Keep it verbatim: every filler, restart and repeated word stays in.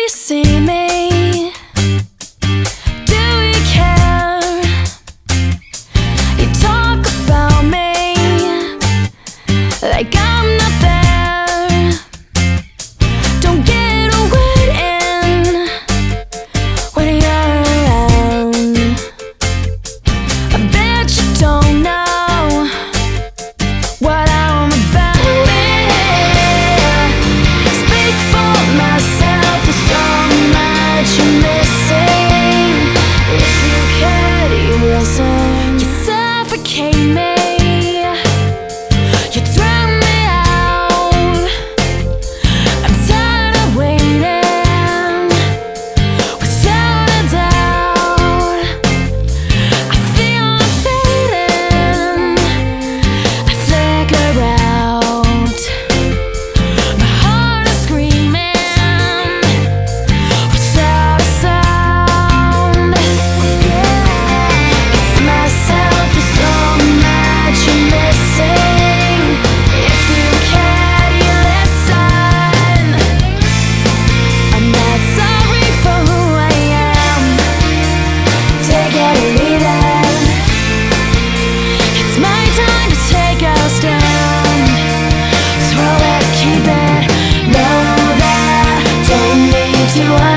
see me? Do you care? You talk about me like I'm not there. Don't get a word in when you're around. I bet you don't know what I'm about. Speak for myself, there's so much you're missing. If you could, you listen. You suffocate me, you drown me out. I'm tired of waiting without a doubt. I feel it fading, I flicker out. My heart is screaming without a sound. It's myself, there's so much you're missing. If you can, you listen. I'm not sorry for who I am. Take it or leave it. It's my time to take a stand. Throw it, keep it. Know that, don't need to